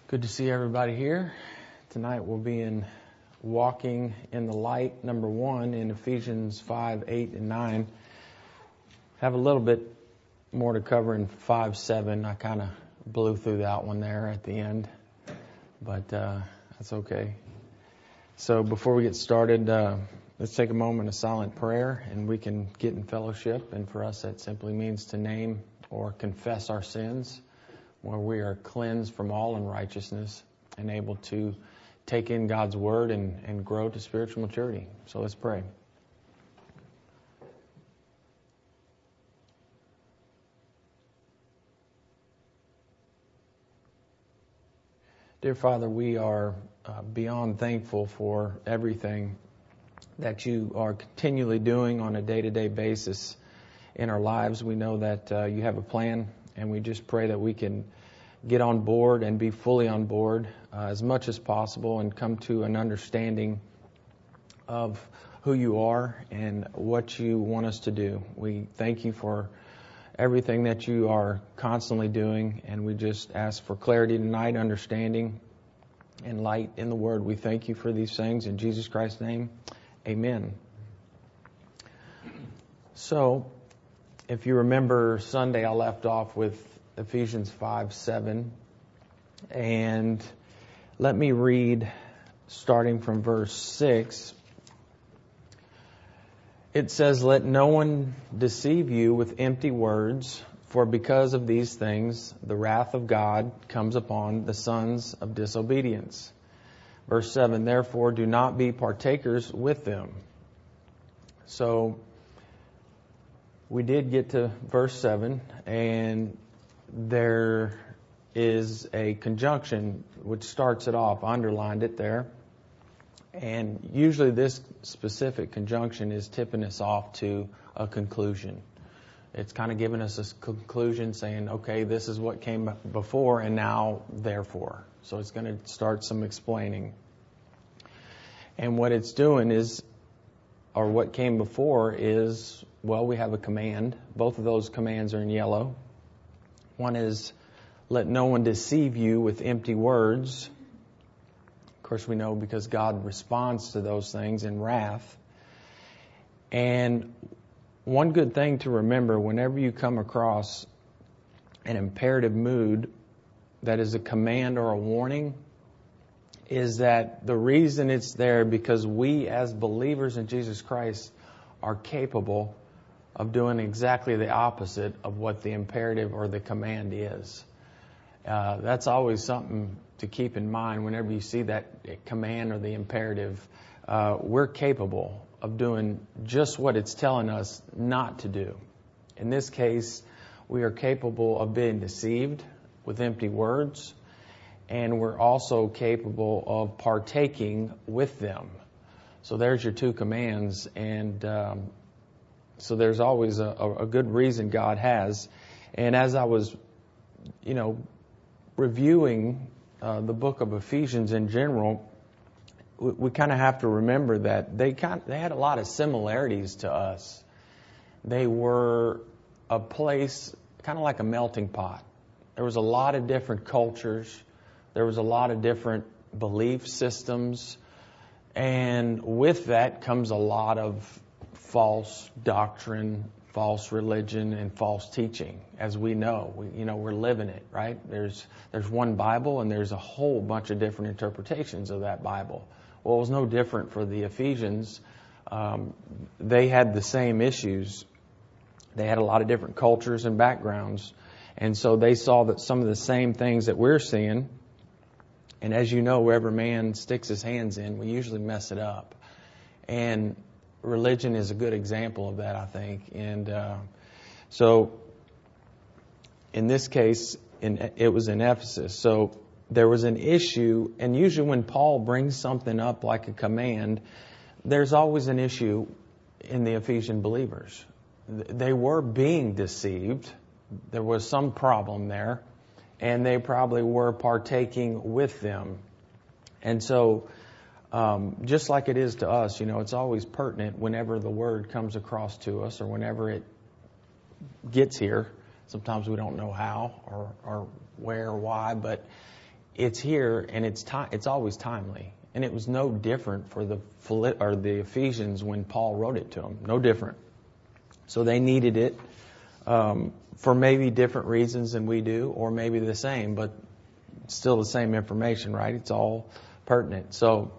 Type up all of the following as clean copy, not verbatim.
Good to see everybody here. Tonight we'll be in Walking in the Light, number 1 in Ephesians 5, 8, and 9. Have a little bit more to cover in 5, 7. I kind of blew through that one there at the end, but that's okay. So before we get started, let's take a moment of silent prayer and we can get in fellowship. And for us, that simply means to name or confess our sins, where we are cleansed from all unrighteousness and able to take in God's Word and grow to spiritual maturity. So let's pray. Dear Father, we are beyond thankful for everything that you are continually doing on a day-to-day basis in our lives. We know that you have a plan, and we just pray that we can get on board and be fully on board as much as possible and come to an understanding of who you are and what you want us to do. We thank you for everything that you are constantly doing, and we just ask for clarity tonight, understanding, and light in the Word. We thank you for these things in Jesus Christ's name. Amen. So, if you remember Sunday, I left off with Ephesians 5, 7. And let me read starting from verse 6. It says, "Let no one deceive you with empty words, for because of these things the wrath of God comes upon the sons of disobedience." Verse 7, "Therefore do not be partakers with them." So we did get to verse 7, and there is a conjunction which starts it off. I underlined it there. And usually this specific conjunction is tipping us off to a conclusion. It's kind of giving us a conclusion saying, okay, this is what came before and now therefore. So it's going to start some explaining. And what it's doing is, or what came before is, well, we have a command. Both of those commands are in yellow. One is, let no one deceive you with empty words. Of course, we know because God responds to those things in wrath. And one good thing to remember whenever you come across an imperative mood that is a command or a warning is that the reason it's there because we as believers in Jesus Christ are capable of doing exactly the opposite of what the imperative or the command is. That's always something to keep in mind whenever you see that command or the imperative. We're capable of doing just what it's telling us not to do. In this case, we are capable of being deceived with empty words, and we're also capable of partaking with them. So there's your two commands, and so there's always a good reason God has. And as I was, reviewing the book of Ephesians in general, we kind of have to remember that they had a lot of similarities to us. They were a place kind of like a melting pot. There was a lot of different cultures. There was a lot of different belief systems. And with that comes a lot of false doctrine, false religion, and false teaching. As we know, we're living it, right? There's one Bible, and there's a whole bunch of different interpretations of that Bible. Well, it was no different for the Ephesians. They had the same issues. They had a lot of different cultures and backgrounds, and so they saw that some of the same things that we're seeing. And as you know, wherever man sticks his hands in, we usually mess it up. And religion is a good example of that, I think. And so in this case, it was in Ephesus. So there was an issue, and usually when Paul brings something up like a command, there's always an issue in the Ephesian believers. They were being deceived. There was some problem there, and they probably were partaking with them. And so just like it is to us, it's always pertinent whenever the Word comes across to us or whenever it gets here. Sometimes we don't know how or where or why, but it's here and it's always timely. And it was no different for the Ephesians when Paul wrote it to them. No different. So they needed it for maybe different reasons than we do, or maybe the same, but still the same information, right? It's all pertinent. So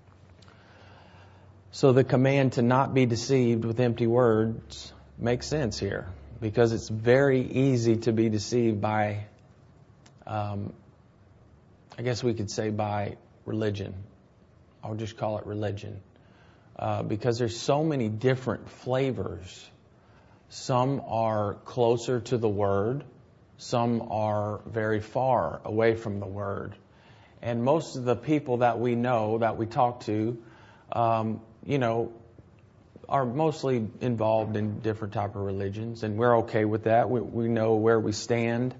the command to not be deceived with empty words makes sense here, because it's very easy to be deceived by, I guess we could say by religion. I'll just call it religion. Because there's so many different flavors. Some are closer to the Word. Some are very far away from the Word. And most of the people that we know, that we talk to, are mostly involved in different type of religions, and we're okay with that. We know where we stand.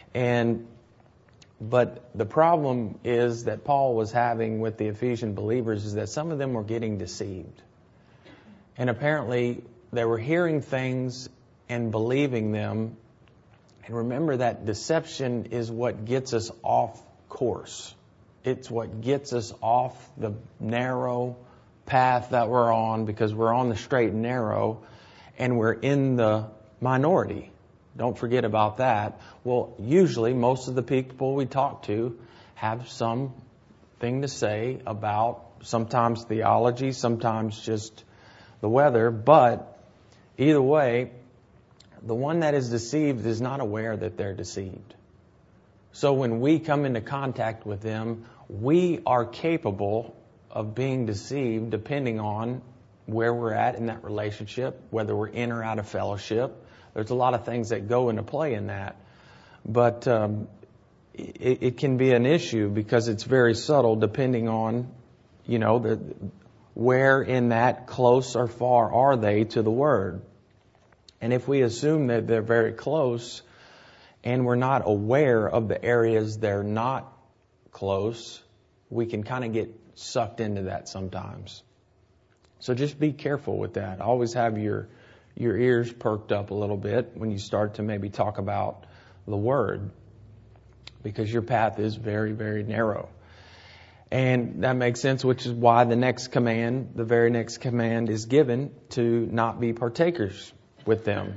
But the problem is that Paul was having with the Ephesian believers is that some of them were getting deceived. And apparently they were hearing things and believing them. And remember that deception is what gets us off course. It's what gets us off the narrow path that we're on, because we're on the straight and narrow and we're in the minority. Don't forget about that. Well, usually most of the people we talk to have something to say about sometimes theology, sometimes just the weather. But either way, the one that is deceived is not aware that they're deceived. So when we come into contact with them, we are capable of being deceived depending on where we're at in that relationship, whether we're in or out of fellowship. There's a lot of things that go into play in that. But it can be an issue because it's very subtle depending on, where in that close or far are they to the Word. And if we assume that they're very close and we're not aware of the areas they're not close, we can kind of get sucked into that sometimes. So just be careful with that. Always have your ears perked up a little bit when you start to maybe talk about the Word, because your path is very, very narrow. And that makes sense, which is why the very next command is given to not be partakers with them.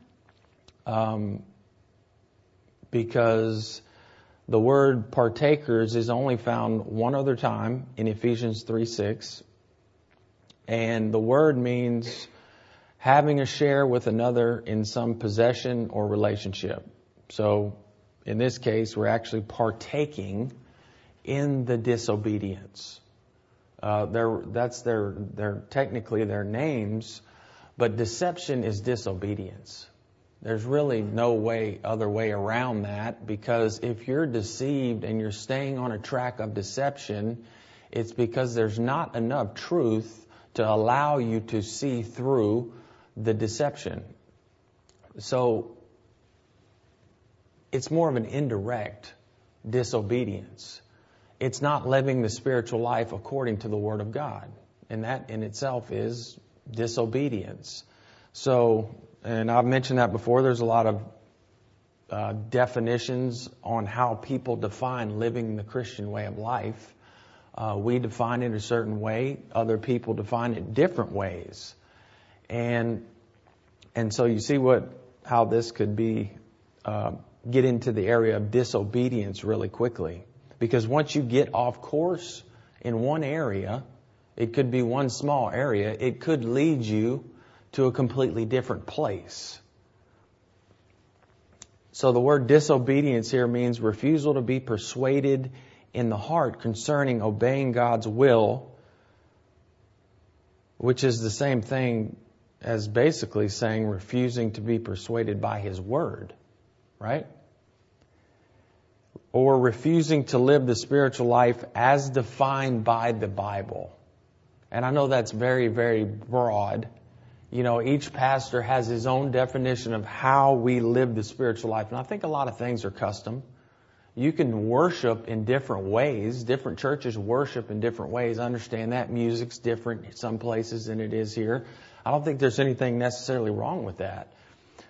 Because the word partakers is only found one other time in Ephesians 3:6. And the word means having a share with another in some possession or relationship. So in this case, we're actually partaking in the disobedience. That's their technically their names, but deception is disobedience. There's really no other way around that, because if you're deceived and you're staying on a track of deception, it's because there's not enough truth to allow you to see through the deception. So it's more of an indirect disobedience. It's not living the spiritual life according to the Word of God. And that in itself is disobedience. So, and I've mentioned that before, there's a lot of definitions on how people define living the Christian way of life. We define it a certain way. Other people define it different ways. And so you see how this could be, get into the area of disobedience really quickly. Because once you get off course in one area, it could be one small area, it could lead you to a completely different place. So the word disobedience here means refusal to be persuaded in the heart concerning obeying God's will, which is the same thing as basically saying refusing to be persuaded by His Word, right? Or refusing to live the spiritual life as defined by the Bible. And I know that's very, very broad. Each pastor has his own definition of how we live the spiritual life. And I think a lot of things are custom. You can worship in different ways. Different churches worship in different ways. I understand that. Music's different in some places than it is here. I don't think there's anything necessarily wrong with that.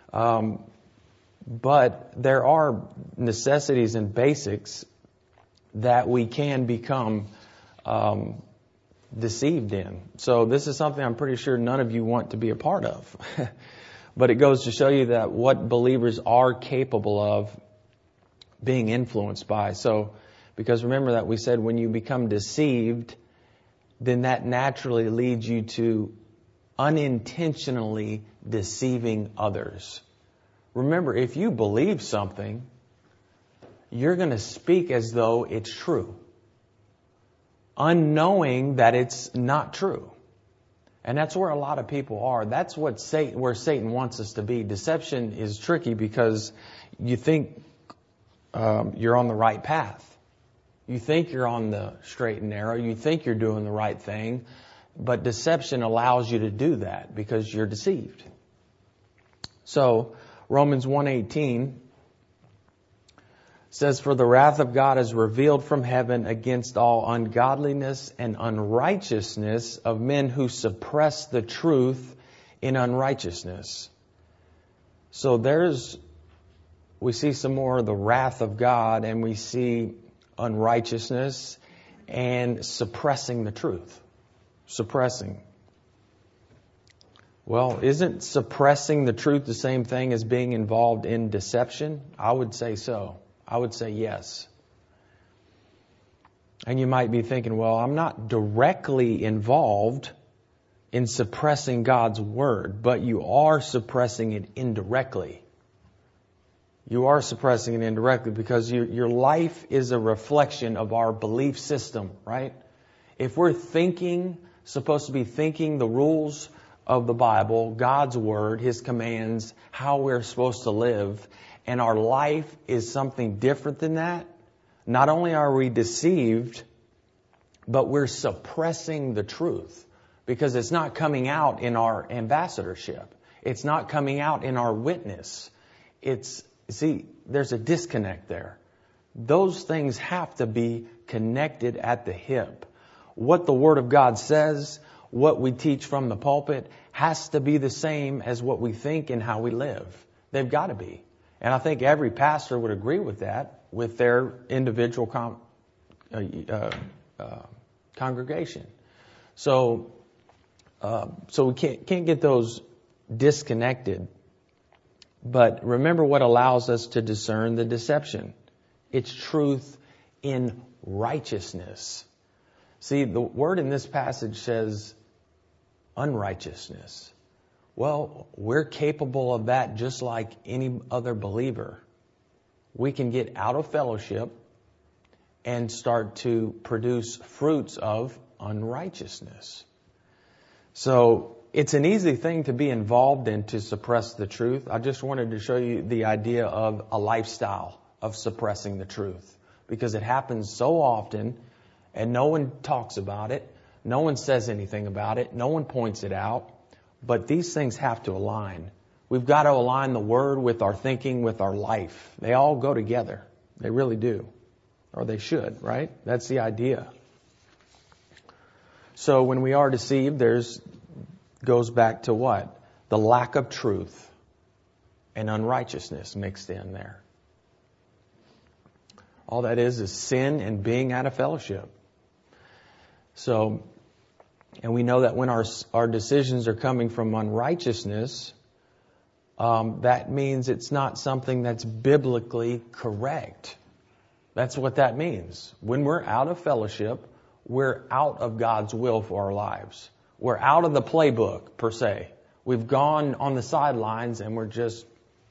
But there are necessities and basics that we can become deceived in. So this is something I'm pretty sure none of you want to be a part of. But it goes to show you that what believers are capable of being influenced by. So, because remember that we said when you become deceived, then that naturally leads you to unintentionally deceiving others. Remember, if you believe something, you're going to speak as though it's true, unknowing that it's not true. And that's where a lot of people are. That's what where Satan wants us to be. Deception is tricky because you think you're on the right path. You think you're on the straight and narrow. You think you're doing the right thing. But deception allows you to do that because you're deceived. So Romans 1:18 says, "For the wrath of God is revealed from heaven against all ungodliness and unrighteousness of men who suppress the truth in unrighteousness." So we see some more of the wrath of God, and we see unrighteousness and suppressing the truth. Suppressing. Well, isn't suppressing the truth the same thing as being involved in deception? I would say so. I would say yes. And you might be thinking, well, I'm not directly involved in suppressing God's word, but you are suppressing it indirectly. You are suppressing it indirectly because your life is a reflection of our belief system, right? If we're supposed to be thinking the rules of the Bible, God's word, His commands, how we're supposed to live, and our life is something different than that, not only are we deceived, but we're suppressing the truth because it's not coming out in our ambassadorship. It's not coming out in our witness. There's a disconnect there. Those things have to be connected at the hip. What the Word of God says, what we teach from the pulpit, has to be the same as what we think and how we live. They've got to be. And I think every pastor would agree with that, with their individual congregation. So we can't get those disconnected. But remember what allows us to discern the deception. It's truth in righteousness. See, the word in this passage says unrighteousness. Well, we're capable of that just like any other believer. We can get out of fellowship and start to produce fruits of unrighteousness. So it's an easy thing to be involved in to suppress the truth. I just wanted to show you the idea of a lifestyle of suppressing the truth because it happens so often and no one talks about it. No one says anything about it. No one points it out. But these things have to align. We've got to align the Word with our thinking, with our life. They all go together. They really do. Or they should, right? That's the idea. So when we are deceived, goes back to what? The lack of truth and unrighteousness mixed in there. All that is sin and being out of fellowship. So, and we know that when our decisions are coming from unrighteousness, that means it's not something that's biblically correct. That's what that means. When we're out of fellowship, we're out of God's will for our lives. We're out of the playbook, per se. We've gone on the sidelines and we're just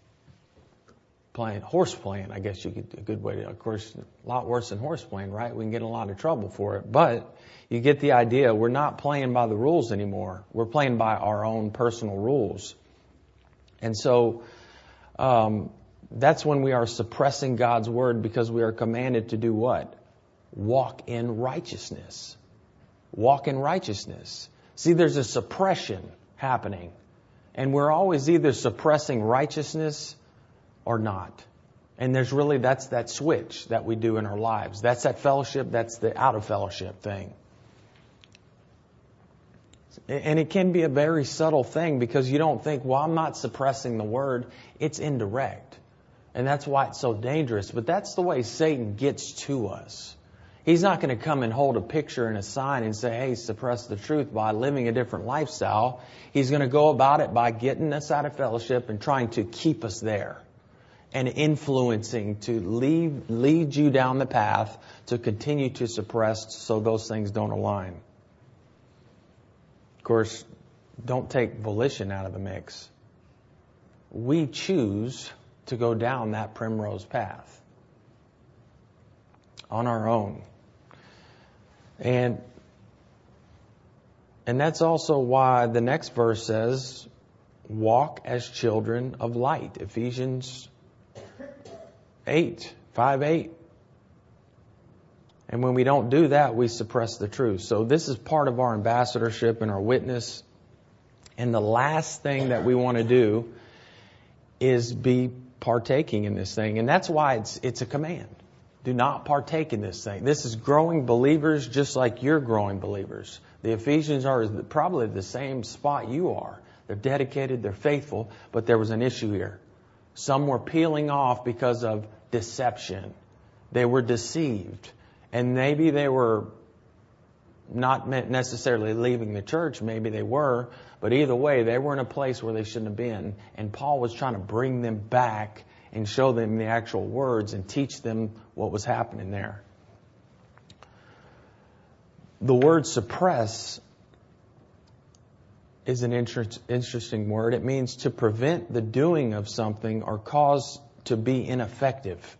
horse playing, I guess a good way to, of course, a lot worse than horse playing, right? We can get in a lot of trouble for it. But you get the idea. We're not playing by the rules anymore. We're playing by our own personal rules. And so that's when we are suppressing God's word because we are commanded to do what? Walk in righteousness. Walk in righteousness. See, there's a suppression happening. And we're always either suppressing righteousness or not. And that's that switch that we do in our lives. That's that fellowship, that's the out of fellowship thing. And it can be a very subtle thing because you don't think, well, I'm not suppressing the word. It's indirect. And that's why it's so dangerous. But that's the way Satan gets to us. He's not going to come and hold a picture and a sign and say, hey, suppress the truth by living a different lifestyle. He's going to go about it by getting us out of fellowship and trying to keep us there and influencing to lead you down the path to continue to suppress so those things don't align. Of course, don't take volition out of the mix. We choose to go down that primrose path on our own. And that's also why the next verse says, walk as children of light. Ephesians 5:8. And when we don't do that, we suppress the truth. So this is part of our ambassadorship and our witness. And the last thing that we want to do is be partaking in this thing. And that's why it's a command. Do not partake in this thing. This is growing believers just like you're growing believers. The Ephesians are probably the same spot you are. They're dedicated, they're faithful, but there was an issue here. Some were peeling off because of deception. They were deceived. And maybe they were not necessarily leaving the church. Maybe they were. But either way, they were in a place where they shouldn't have been. And Paul was trying to bring them back and show them the actual words and teach them what was happening there. The word suppress is an interesting word. It means to prevent the doing of something or cause to be ineffective.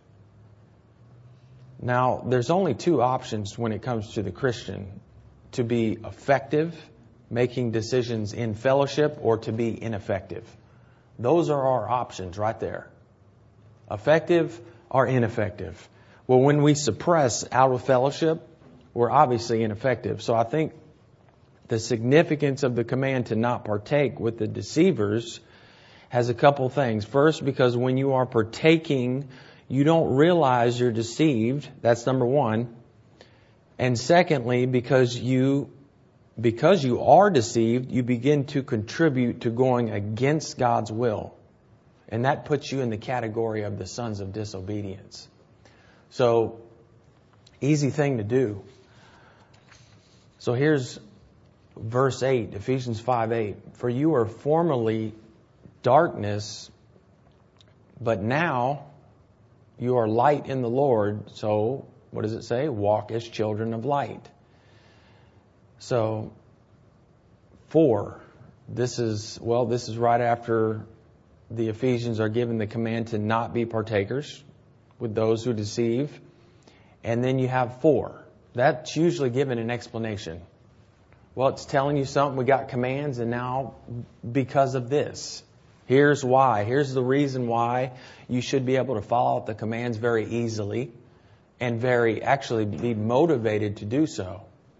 Now, there's only two options when it comes to the Christian: to be effective, making decisions in fellowship, or to be ineffective. Those are our options right there. Effective or ineffective. Well, when we suppress out of fellowship, we're obviously ineffective. So I think the significance of the command to not partake with the deceivers has a couple things. First, because when you are partaking, you don't realize you're deceived. That's number one. And secondly, because you are deceived, you begin to contribute to going against God's will. And that puts you in the category of the sons of disobedience. So, easy thing to do. So here's verse 8, Ephesians 5:8. For you were formerly darkness, but now you are light in the Lord. So, what does it say? Walk as children of light. So, this is right after the Ephesians are given the command to not be partakers with those who deceive. And then you have 4. That's usually given an explanation. Well, it's telling you something. We got commands, and now because of this, here's why. Here's the reason why you should be able to follow out the commands very easily and actually be motivated to do so.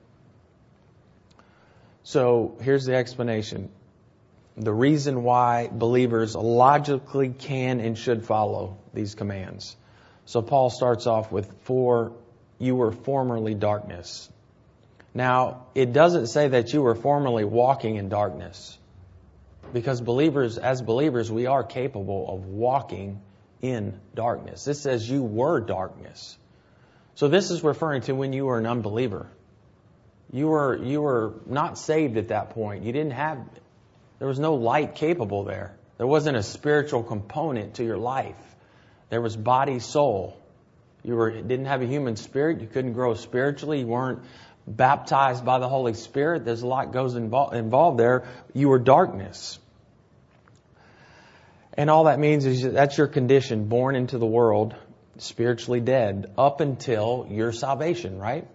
So here's the explanation. The reason why believers logically can and should follow these commands. So Paul starts off with, for you were formerly darkness. Now, it doesn't say that you were formerly walking in darkness. Because as believers, we are capable of walking in darkness. This says you were darkness. So this is referring to when you were an unbeliever. You were not saved at that point. There was no light capable there. There wasn't a spiritual component to your life. There was body, soul. You didn't have a human spirit. You couldn't grow spiritually. You weren't baptized by the Holy Spirit. There's a lot goes involved there. You were darkness. And all that means is that's your condition, born into the world, spiritually dead, up until your salvation, right?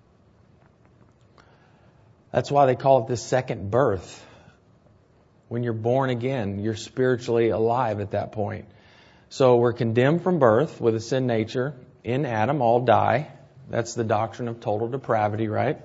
That's why they call it the second birth. When you're born again, you're spiritually alive at that point. So we're condemned from birth with a sin nature. In Adam, all die. That's the doctrine of total depravity, right?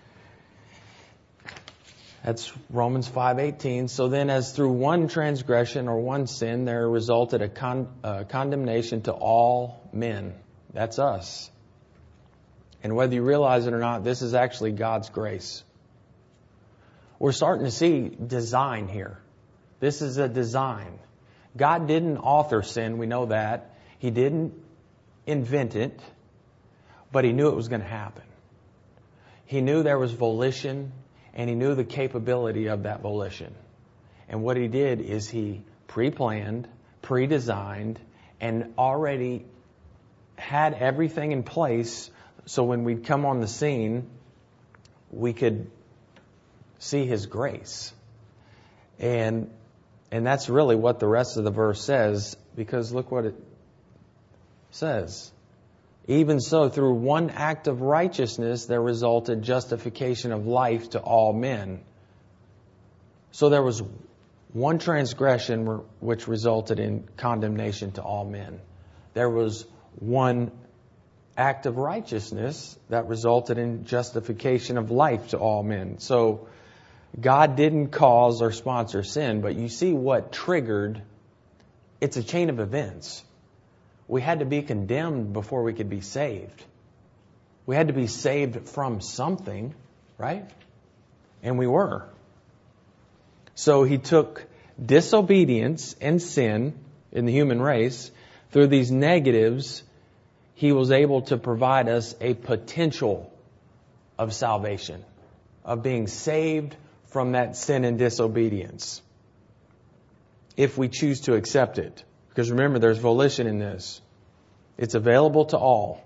That's Romans 5:18. So then as through one transgression or one sin, there resulted a condemnation to all men. That's us. And whether you realize it or not, this is actually God's grace. We're starting to see design here. This is a design. God didn't author sin, we know that. He didn't invent it. but he knew it was going to happen. He knew there was volition, and he knew the capability of that volition. And what he did is he pre-planned, pre-designed, and already had everything in place so when we'd come on the scene, we could see his grace. And that's really what the rest of the verse says, because look what it says. Even so, through one act of righteousness, there resulted justification of life to all men. So there was one transgression which resulted in condemnation to all men. There was one act of righteousness that resulted in justification of life to all men. So God didn't cause or sponsor sin, but you see what triggered. It's a chain of events. We had to be condemned before we could be saved. We had to be saved from something, right? And we were. So he took disobedience and sin in the human race. Through these negatives, he was able to provide us a potential of salvation, of being saved from that sin and disobedience, if we choose to accept it. Because remember, there's volition in this. It's available to all.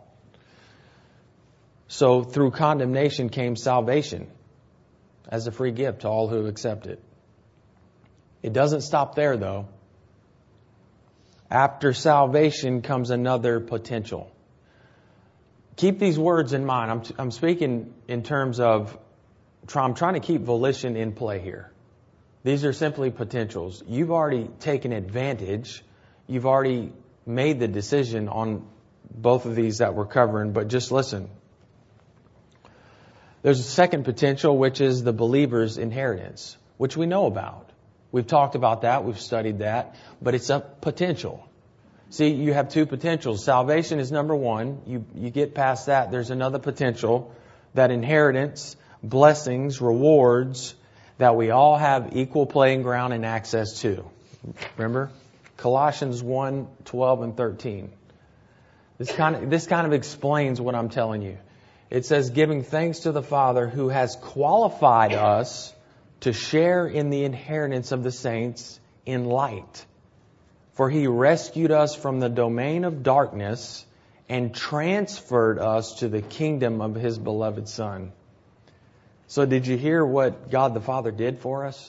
So through condemnation came salvation as a free gift to all who accept it. It doesn't stop there, though. After salvation comes another potential. Keep these words in mind. I'm speaking in terms of, I'm trying to keep volition in play here. These are simply potentials. You've already taken advantage. You've already made the decision on both of these that we're covering, but just listen. There's a second potential, which is the believer's inheritance, which we know about. We've talked about that. We've studied that. But it's a potential. See, you have two potentials. Salvation is number one. You get past that. There's another potential, that inheritance, blessings, rewards, that we all have equal playing ground and access to. Remember? Colossians 1, 12 and 13. This kind of explains what I'm telling you. It says, giving thanks to the Father who has qualified us to share in the inheritance of the saints in light. For he rescued us from the domain of darkness and transferred us to the kingdom of his beloved Son. So did you hear what God the Father did for us?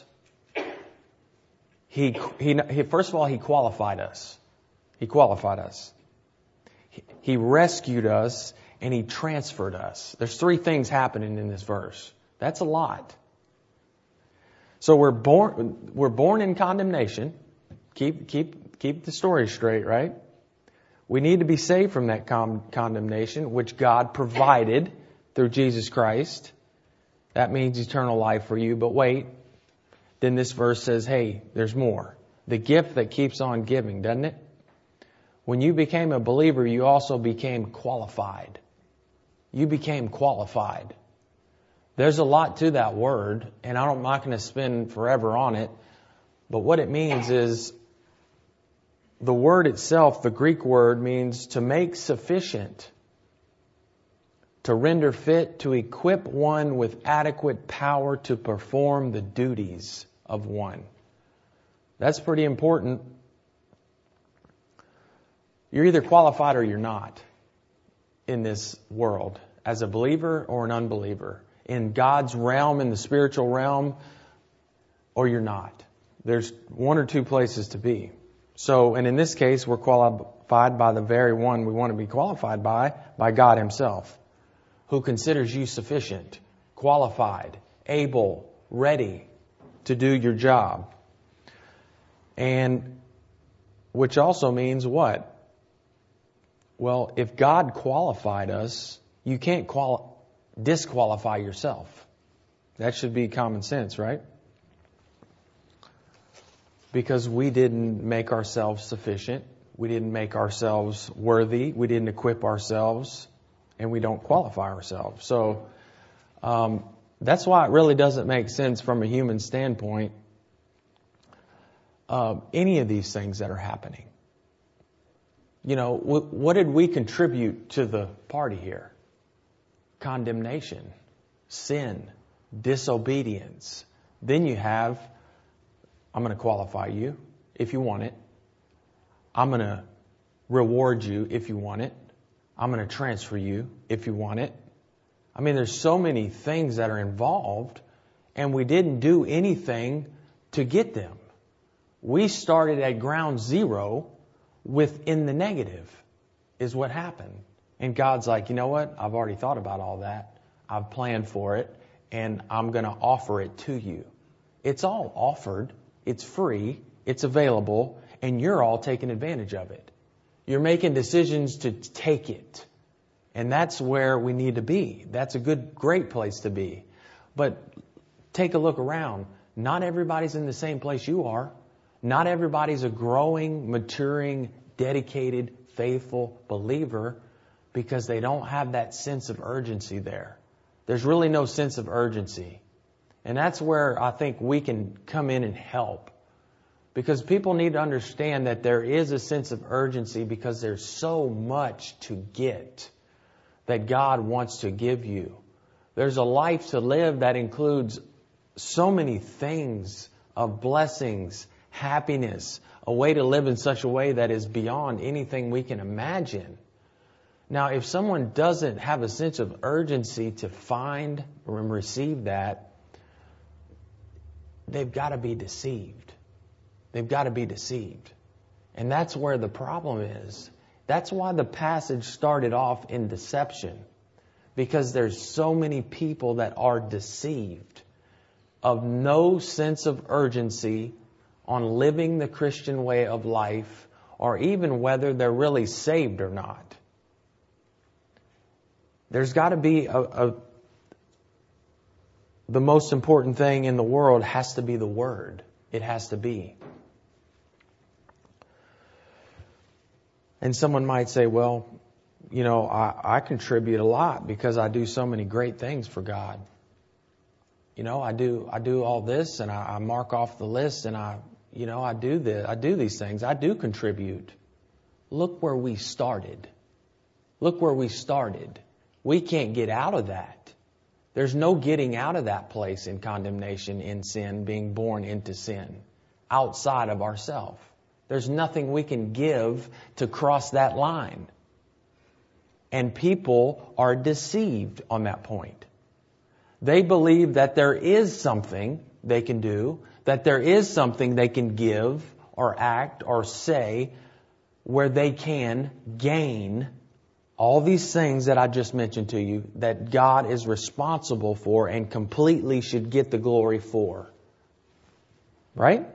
He first of all, he qualified us. He qualified us. He rescued us and he transferred us. There's three things happening in this verse. That's a lot. So we're born in condemnation. Keep the story straight, right? We need to be saved from that condemnation, which God provided through Jesus Christ. That means eternal life for you. But wait, then this verse says, hey, there's more. The gift that keeps on giving, doesn't it? When you became a believer, you also became qualified. You became qualified. There's a lot to that word, and I'm not going to spend forever on it. But what it means is, the word itself, the Greek word, means to make sufficient, to render fit, to equip one with adequate power to perform the duties of one. That's pretty important. You're either qualified or you're not in this world, as a believer or an unbeliever. In God's realm, in the spiritual realm, or you're not. There's one or two places to be. So, and in this case, we're qualified by the very one we want to be qualified by God himself, who considers you sufficient, qualified, able, ready to do your job. And which also means what? Well, if God qualified us, you can't disqualify yourself. That should be common sense, right? Because we didn't make ourselves sufficient. We didn't make ourselves worthy. We didn't equip ourselves. And we don't qualify ourselves. So that's why it really doesn't make sense from a human standpoint, any of these things that are happening. You know, what did we contribute to the party here? condemnation, sin, disobedience. Then you have, I'm going to qualify you if you want it. I'm going to reward you if you want it. I'm going to transfer you if you want it. I mean, there's so many things that are involved, and we didn't do anything to get them. We started at ground zero within the negative is what happened. And God's like, you know what? I've already thought about all that. I've planned for it, and I'm going to offer it to you. It's all offered. It's free. It's available, and you're all taking advantage of it. You're making decisions to take it. And that's where we need to be. That's a great place to be. But take a look around. Not everybody's in the same place you are. Not everybody's a growing, maturing, dedicated, faithful believer because they don't have that sense of urgency there. There's really no sense of urgency. And that's where I think we can come in and help. Because people need to understand that there is a sense of urgency because there's so much to get that God wants to give you. There's a life to live that includes so many things of blessings, happiness, a way to live in such a way that is beyond anything we can imagine. Now, if someone doesn't have a sense of urgency to find or receive that, they've got to be deceived. They've got to be deceived. And that's where the problem is. That's why the passage started off in deception. Because there's so many people that are deceived of no sense of urgency on living the Christian way of life, or even whether they're really saved or not. There's got to be the most important thing in the world has to be the Word. It has to be. And someone might say, well, you know, I contribute a lot because I do so many great things for God. You know, I do all this, and I mark off the list, and I do this. I do these things. I do contribute. Look where we started. Look where we started. We can't get out of that. There's no getting out of that place in condemnation, in sin, being born into sin, outside of ourselves. There's nothing we can give to cross that line. And people are deceived on that point. They believe that there is something they can do, that there is something they can give or act or say where they can gain all these things that I just mentioned to you that God is responsible for and completely should get the glory for. Right?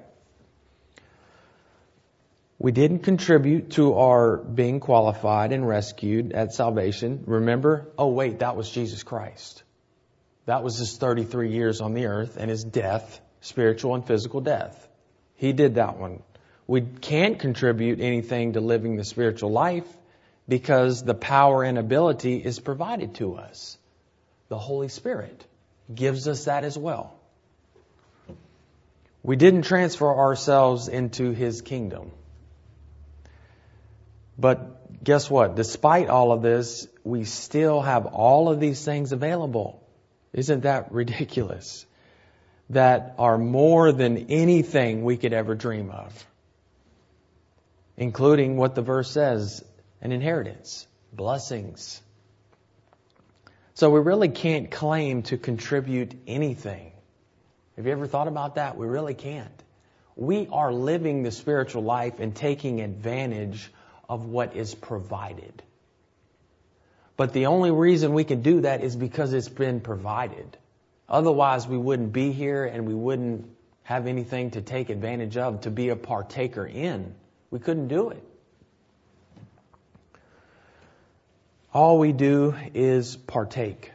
We didn't contribute to our being qualified and rescued at salvation. Remember? Oh, wait, that was Jesus Christ. That was His 33 years on the earth and His death, spiritual and physical death. He did that one. We can't contribute anything to living the spiritual life because the power and ability is provided to us. The Holy Spirit gives us that as well. We didn't transfer ourselves into His kingdom. But guess what? Despite all of this, we still have all of these things available. Isn't that ridiculous? That are more than anything we could ever dream of. Including what the verse says, an inheritance, blessings. So we really can't claim to contribute anything. Have you ever thought about that? We really can't. We are living the spiritual life and taking advantage of what is provided. But the only reason we can do that is because it's been provided. Otherwise, we wouldn't be here and we wouldn't have anything to take advantage of, to be a partaker in. We couldn't do it. All we do is partake.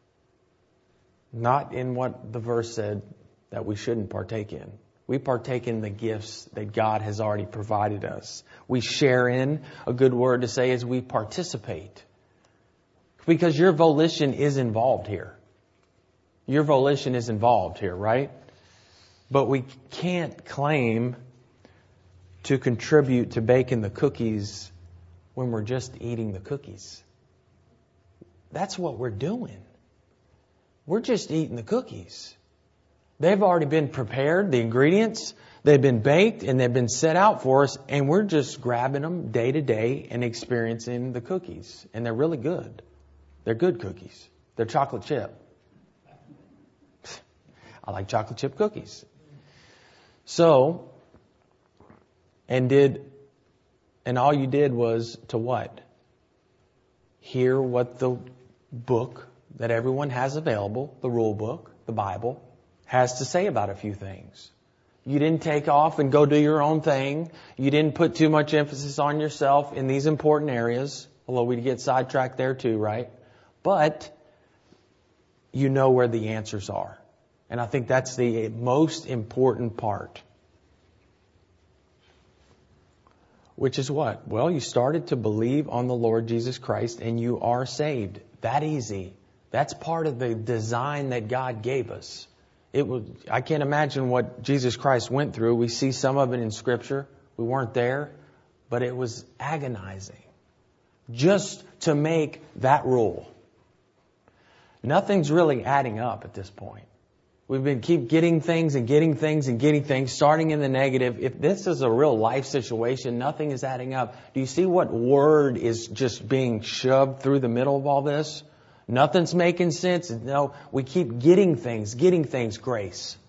Not in what the verse said that we shouldn't partake in. We partake in the gifts that God has already provided us. We share in, a good word to say is we participate. Because your volition is involved here. Your volition is involved here, right? But we can't claim to contribute to baking the cookies when we're just eating the cookies. That's what we're doing. We're just eating the cookies. They've already been prepared, the ingredients. They've been baked and they've been set out for us. And we're just grabbing them day to day and experiencing the cookies. And they're really good. They're good cookies. They're chocolate chip. I like chocolate chip cookies. So, and all you did was to what? Hear what the book that everyone has available, the rule book, the Bible, has to say about a few things. You didn't take off and go do your own thing. You didn't put too much emphasis on yourself in these important areas, although we get sidetracked there too, right? But you know where the answers are. And I think that's the most important part. Which is what? Well, you started to believe on the Lord Jesus Christ and you are saved. That easy. That's part of the design that God gave us. I can't imagine what Jesus Christ went through. We see some of it in Scripture. We weren't there, but it was agonizing. Just to make that rule. Nothing's really adding up at this point. We've been keep getting things and getting things and getting things, starting in the negative. If this is a real life situation, nothing is adding up. Do you see what word is just being shoved through the middle of all this? Nothing's making sense. No, we keep getting things, grace.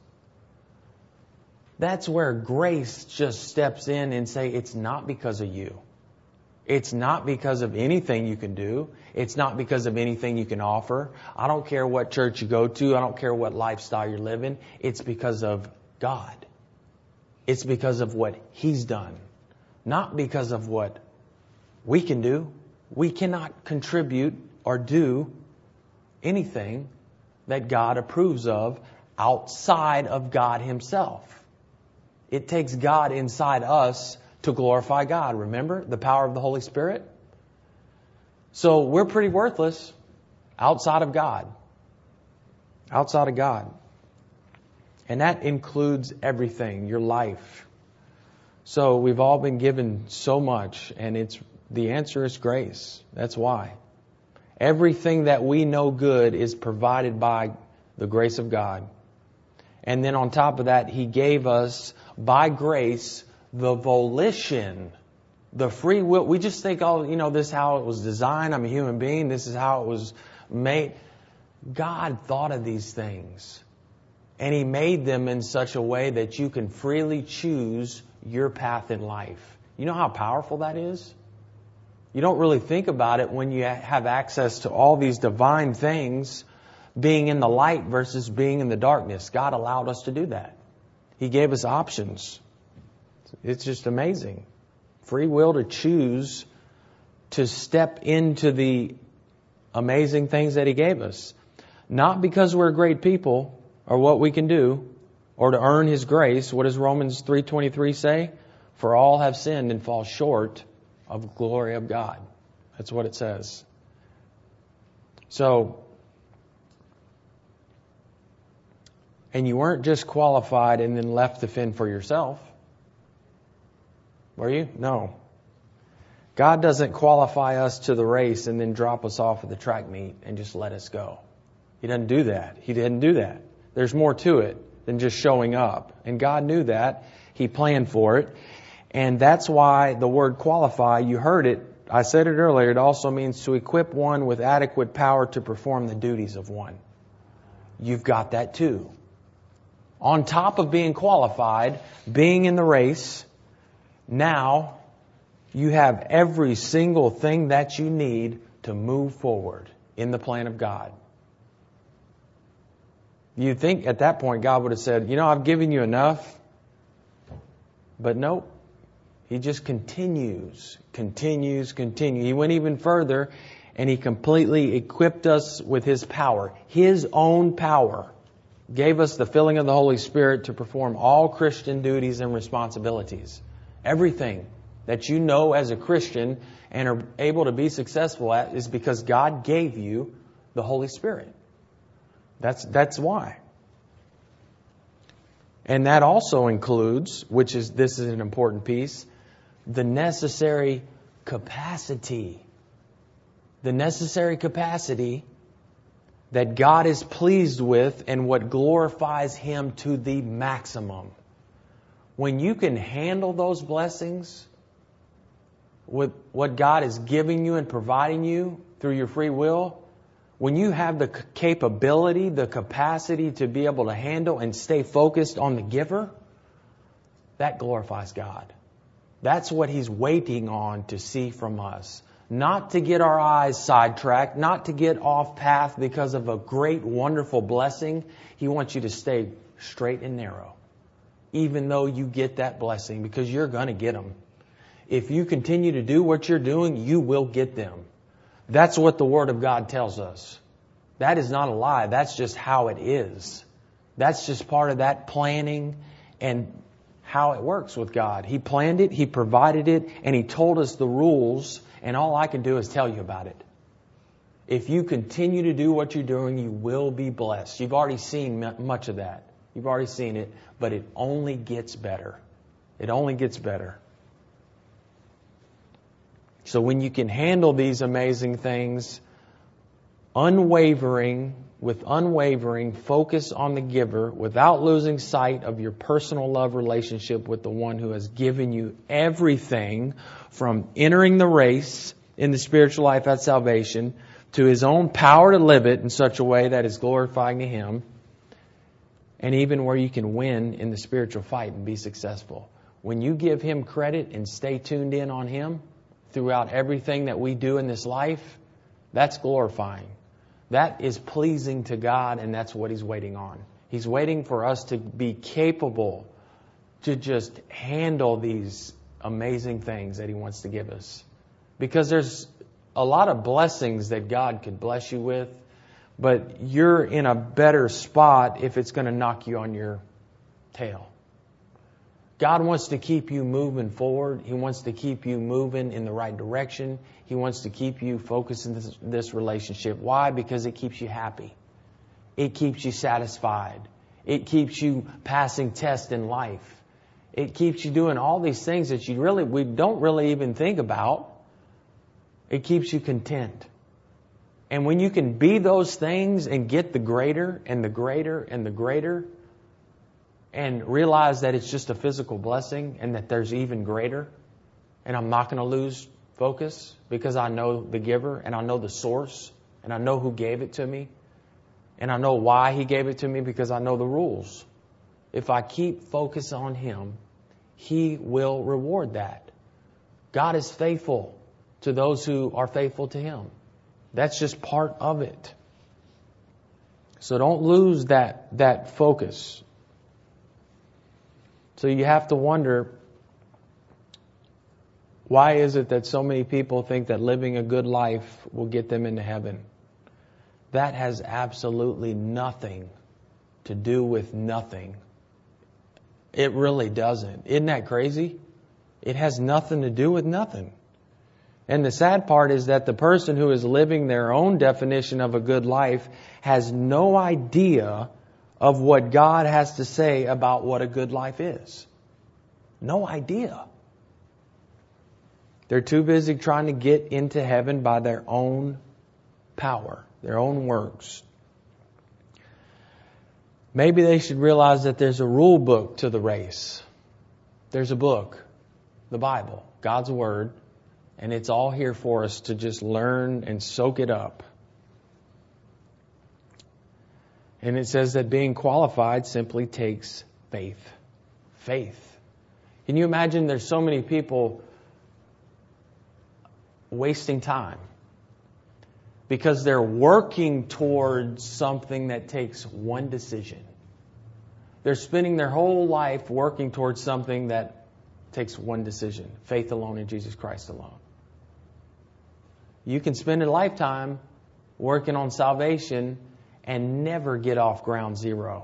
That's where grace just steps in and say, it's not because of you. It's not because of anything you can do. It's not because of anything you can offer. I don't care what church you go to. I don't care what lifestyle you're living. It's because of God. It's because of what He's done. Not because of what we can do. We cannot contribute or do anything that God approves of outside of God Himself. It takes God inside us to glorify God. Remember the power of the Holy Spirit? So we're pretty worthless outside of God. Outside of God. And that includes everything, your life. So we've all been given so much, and the answer is grace. That's why. Everything that we know good is provided by the grace of God. And then on top of that, He gave us, by grace, the volition, the free will. We just think, this is how it was designed. I'm a human being. This is how it was made. God thought of these things. And He made them in such a way that you can freely choose your path in life. You know how powerful that is? You don't really think about it when you have access to all these divine things, being in the light versus being in the darkness. God allowed us to do that. He gave us options. It's just amazing. Free will to choose to step into the amazing things that He gave us. Not because we're great people or what we can do or to earn His grace. What does Romans 3:23 say? For all have sinned and fall short of the glory of God. That's what it says. So, and you weren't just qualified and then left to fend for yourself. Were you? No. God doesn't qualify us to the race and then drop us off at the track meet and just let us go. He doesn't do that. He didn't do that. There's more to it than just showing up. And God knew that. He planned for it. And that's why the word qualify, you heard it. I said it earlier. It also means to equip one with adequate power to perform the duties of one. You've got that too. On top of being qualified, being in the race, now you have every single thing that you need to move forward in the plan of God. You'd think at that point God would have said, I've given you enough. But nope. He just continues. He went even further and He completely equipped us with His power. His own power gave us the filling of the Holy Spirit to perform all Christian duties and responsibilities. Everything that you know as a Christian and are able to be successful at is because God gave you the Holy Spirit. That's why. And that also includes, this is an important piece, the necessary capacity the necessary capacity that God is pleased with and what glorifies Him to the maximum. When you can handle those blessings with what God is giving you and providing you through your free will, when you have the capability, the capacity to be able to handle and stay focused on the giver, that glorifies God. That's what He's waiting on to see from us. Not to get our eyes sidetracked, not to get off path because of a great, wonderful blessing. He wants you to stay straight and narrow, even though you get that blessing, because you're going to get them. If you continue to do what you're doing, you will get them. That's what the Word of God tells us. That is not a lie. That's just how it is. That's just part of that planning and how it works with God. He planned it, He provided it, and He told us the rules, and all I can do is tell you about it. If you continue to do what you're doing, you will be blessed. You've already seen much of that. You've already seen it, but it only gets better. It only gets better. So when you can handle these amazing things, with unwavering focus on the giver, without losing sight of your personal love relationship with the one who has given you everything from entering the race in the spiritual life at salvation to His own power to live it in such a way that is glorifying to Him, and even where you can win in the spiritual fight and be successful. When you give Him credit and stay tuned in on Him throughout everything that we do in this life, that's glorifying. That is pleasing to God, and that's what He's waiting on. He's waiting for us to be capable to just handle these amazing things that He wants to give us. Because there's a lot of blessings that God could bless you with, but you're in a better spot if it's going to knock you on your tail. God wants to keep you moving forward. He wants to keep you moving in the right direction. He wants to keep you focused in this relationship. Why? Because it keeps you happy. It keeps you satisfied. It keeps you passing tests in life. It keeps you doing all these things that we don't really even think about. It keeps you content. And when you can be those things and get the greater and the greater and the greater, and realize that it's just a physical blessing and that there's even greater, and I'm not going to lose focus because I know the giver and I know the source and I know who gave it to me and I know why He gave it to me because I know the rules. If I keep focus on Him, He will reward that. God is faithful to those who are faithful to Him. That's just part of it. So don't lose that focus. So you have to wonder, why is it that so many people think that living a good life will get them into heaven? That has absolutely nothing to do with nothing. It really doesn't. Isn't that crazy? It has nothing to do with nothing. And the sad part is that the person who is living their own definition of a good life has no idea of what God has to say about what a good life is. No idea. They're too busy trying to get into heaven by their own power, their own works. Maybe they should realize that there's a rule book to the race. There's a book, the Bible, God's Word, and it's all here for us to just learn and soak it up. And it says that being qualified simply takes faith. Faith. Can you imagine there's so many people wasting time because they're working towards something that takes one decision. They're spending their whole life working towards something that takes one decision. Faith alone in Jesus Christ alone. You can spend a lifetime working on salvation and never get off ground zero.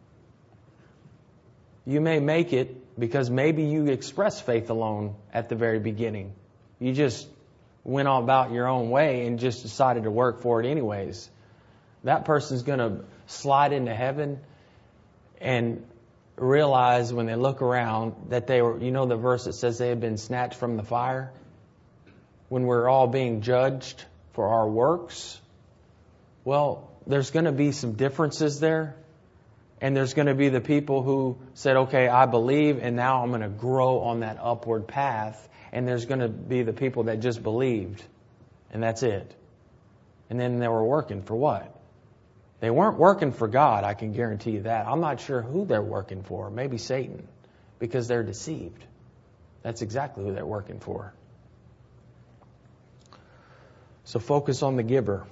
You may make it because maybe you expressed faith alone at the very beginning. You just went on about your own way and just decided to work for it anyways. That person's going to slide into heaven and realize when they look around that they were, you know the verse that says they had been snatched from the fire? When we're all being judged for our works, well, there's going to be some differences there. And there's going to be the people who said, okay, I believe, and now I'm going to grow on that upward path. And there's going to be the people that just believed, and that's it. And then they were working for what? They weren't working for God, I can guarantee you that. I'm not sure who they're working for. Maybe Satan, because they're deceived. That's exactly who they're working for. So focus on the giver.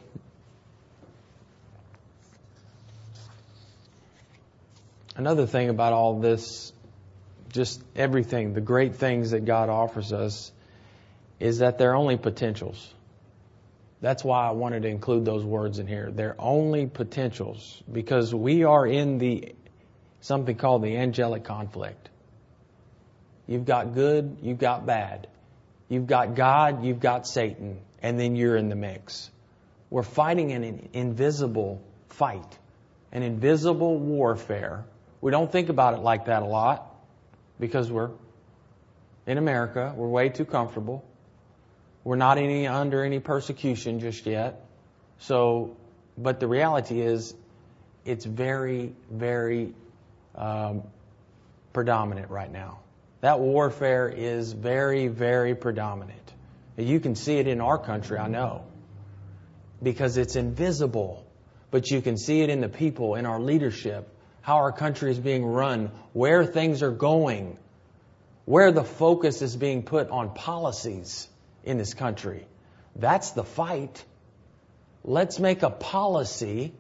Another thing about all this, just everything, the great things that God offers us, is that they're only potentials. That's why I wanted to include those words in here. They're only potentials, because we are in something called the angelic conflict. You've got good, you've got bad. You've got God, you've got Satan, and then you're in the mix. We're fighting an invisible fight, an invisible warfare. We don't think about it like that a lot because we're in America. We're way too comfortable. We're not under any persecution just yet. But the reality is, it's very, very predominant right now. That warfare is very, very predominant. You can see it in our country, I know, because it's invisible. But you can see it in the people, in our leadership, how our country is being run, where things are going, where the focus is being put on policies in this country. That's the fight. Let's make a policy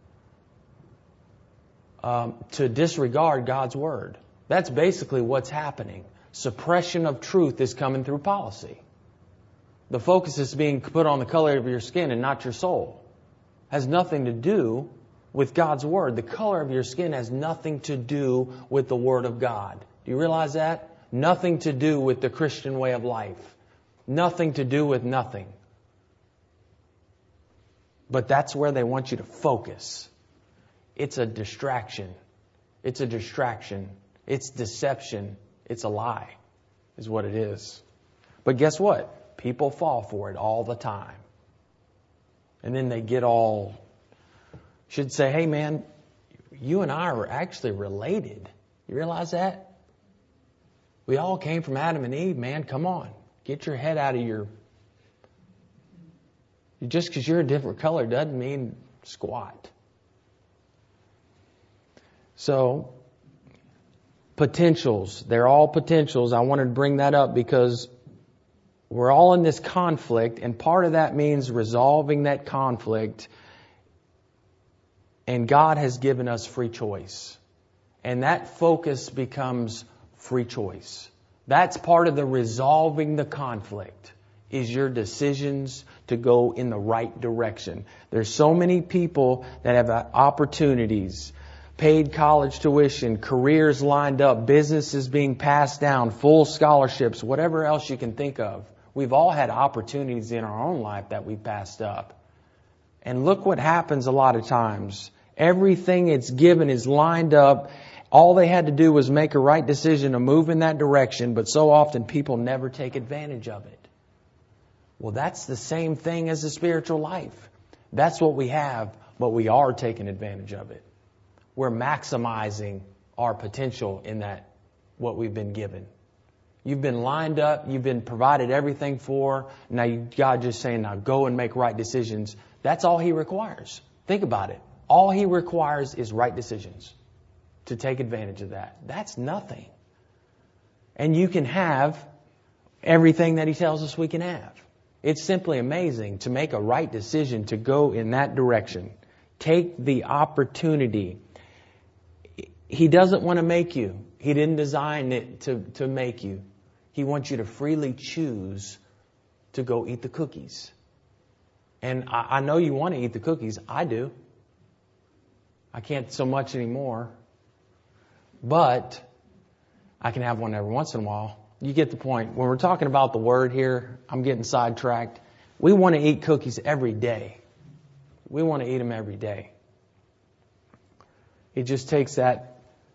to disregard God's Word. That's basically what's happening. Suppression of truth is coming through policy. The focus is being put on the color of your skin and not your soul. Has nothing to do with God's Word. The color of your skin has nothing to do with the Word of God. Do you realize that? Nothing to do with the Christian way of life. Nothing to do with nothing. But that's where they want you to focus. It's a distraction. It's a distraction. It's deception. It's a lie, is what it is. But guess what? People fall for it all the time. And then they get all... should say, hey man, you and I are actually related. You realize that? We all came from Adam and Eve, man. Come on. Get your head out of your... Just because you're a different color doesn't mean squat. So, potentials. They're all potentials. I wanted to bring that up because we're all in this conflict, and part of that means resolving that conflict. And God has given us free choice. And that focus becomes free choice. That's part of the resolving the conflict, is your decisions to go in the right direction. There's so many people that have opportunities, paid college tuition, careers lined up, businesses being passed down, full scholarships, whatever else you can think of. We've all had opportunities in our own life that we passed up. And look what happens a lot of times. Everything it's given is lined up. All they had to do was make a right decision to move in that direction, but so often people never take advantage of it. Well, that's the same thing as the spiritual life. That's what we have, but we are taking advantage of it. We're maximizing our potential in that, what we've been given. You've been lined up, you've been provided everything for. Now God just saying, now go and make right decisions. That's all He requires. Think about it. All He requires is right decisions to take advantage of that. That's nothing. And you can have everything that He tells us we can have. It's simply amazing to make a right decision to go in that direction. Take the opportunity. He doesn't want to make you. He didn't design it to make you. He wants you to freely choose to go eat the cookies. And I know you want to eat the cookies. I do. I can't so much anymore. But I can have one every once in a while. You get the point. When we're talking about the Word here, I'm getting sidetracked. We want to eat cookies every day. We want to eat them every day. It just takes that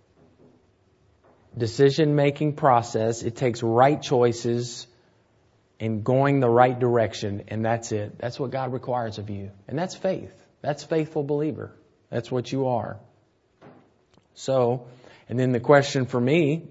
decision-making process. It takes right choices and going the right direction, and that's it. That's what God requires of you. And that's faith. That's faithful believer. That's what you are. So, and then the question for me,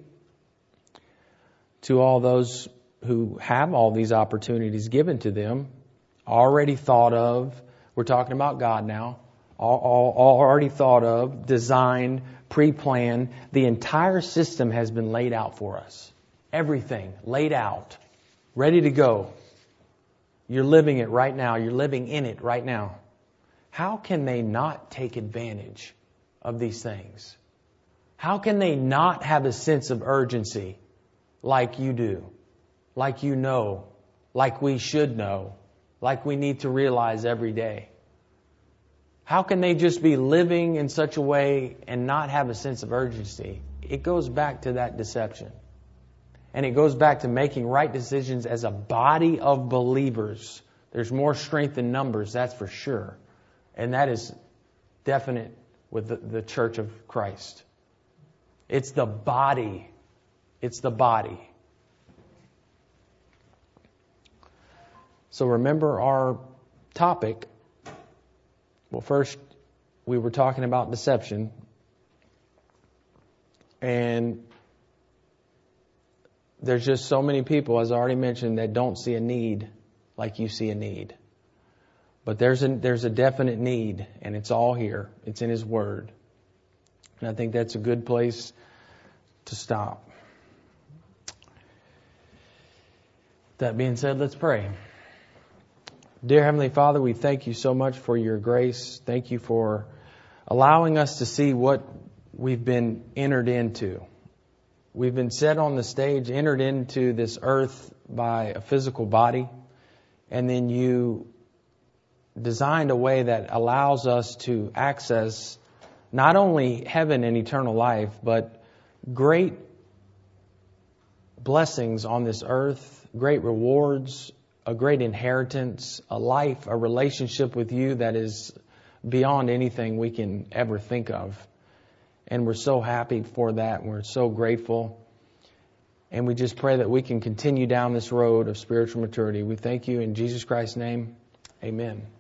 to all those who have all these opportunities given to them, already thought of, we're talking about God now, already thought of, designed, pre-planned, the entire system has been laid out for us. Everything laid out, ready to go. You're living it right now. You're living in it right now. How can they not take advantage of these things? How can they not have a sense of urgency like you do, like you know, like we should know, like we need to realize every day? How can they just be living in such a way and not have a sense of urgency? It goes back to that deception. And it goes back to making right decisions as a body of believers. There's more strength in numbers, that's for sure. And that is definite with the church of Christ. It's the body. It's the body. So remember our topic. Well, first, we were talking about deception. And there's just so many people, as I already mentioned, that don't see a need like you see a need. But there's a definite need, and it's all here. It's in His Word. And I think that's a good place to stop. That being said, let's pray. Dear Heavenly Father, we thank you so much for your grace. Thank you for allowing us to see what we've been entered into. We've been set on the stage, entered into this earth by a physical body, and then you designed a way that allows us to access not only heaven and eternal life, but great blessings on this earth, great rewards, a great inheritance, a life, a relationship with you that is beyond anything we can ever think of. And we're so happy for that. We're so grateful. And we just pray that we can continue down this road of spiritual maturity. We thank you in Jesus Christ's name. Amen.